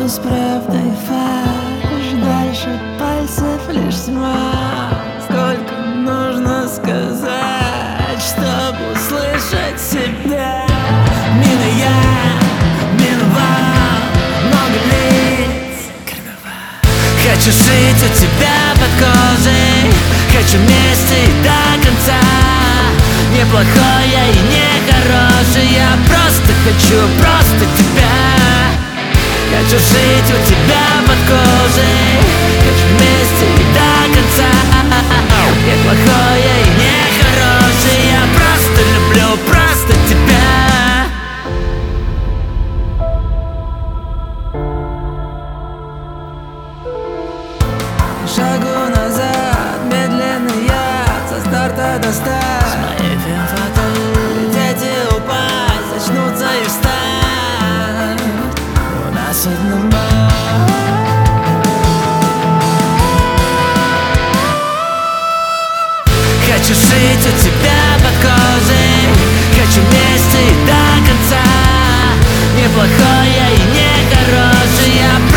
Здесь правда и фальшь, дальше пальцев лишь тьма. Сколько нужно сказать, чтобы услышать себя? Мина я, миновал много лиц, карнавал. Хочу жить у тебя под кожей, хочу вместе и до конца. Неплохой я и не хороший, я просто хочу тебя. Хочу жить у тебя под кожей, хочу вместе и до конца. Неплохой я и не хороший, я просто люблю тебя. Шагу назад, медленно я со старта до старта. С моей фемфатой лететь и упасть, очнуться и встать. У нас одна. Хочу жить у тебя под кожей, хочу вместе и до конца. Неплохой я и не хороший, я